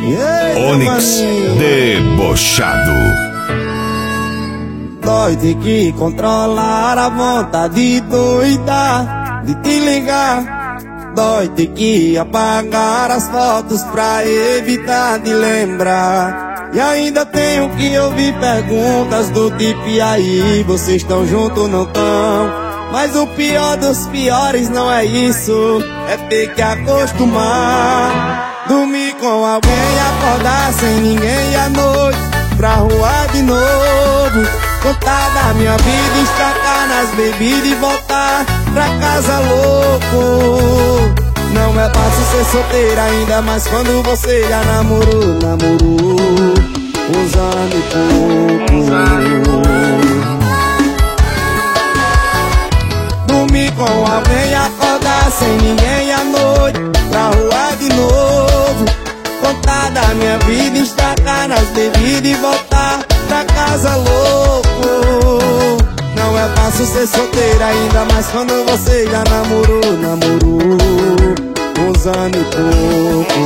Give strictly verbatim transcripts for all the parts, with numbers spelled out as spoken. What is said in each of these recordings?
Onix Debochado. Dói ter que controlar a vontade doida de te ligar. Dói ter que apagar as fotos pra evitar de lembrar. E ainda tenho que ouvir perguntas do tipo: e aí, vocês estão juntos ou não tão? Mas o pior dos piores não é isso, é ter que acostumar. Dormir com alguém e acordar sem ninguém à noite, pra rua de novo, contar da minha vida, estacar nas bebidas e voltar pra casa louco. Não é fácil ser solteira, ainda mais quando você já namorou, namorou uns anos e pouco. Dormir com alguém e acordar sem ninguém à noite, pra rua de novo, contar da minha vida, estacar nas bebidas e voltar pra casa louco. Não é fácil ser solteira, ainda mais quando você já namorou, namorou uns anos e pouco.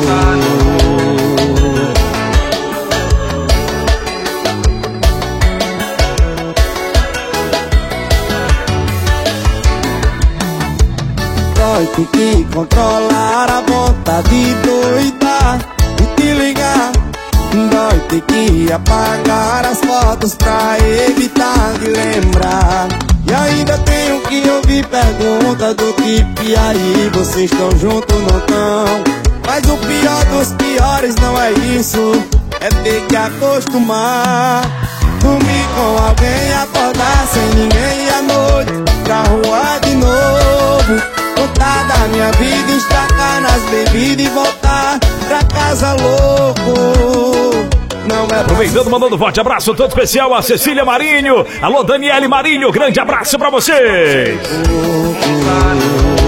Dói ter que controlar a vontade doida de te ligar. Dói ter que apagar as fotos pra evitar de lembrar. E ainda tenho que ouvir perguntas do tipo: e aí, vocês estão juntos ou não tão? Mas o pior dos piores não é isso, é ter que acostumar. Dormir com alguém e acordar sem ninguém à noite, pra rua de novo, contar da minha vida, estacar nas bebidas e voltar pra casa louco. Não é aproveitando, mandando um forte abraço todo especial a Cecília Marinho. Alô, Daniele Marinho, grande abraço pra vocês.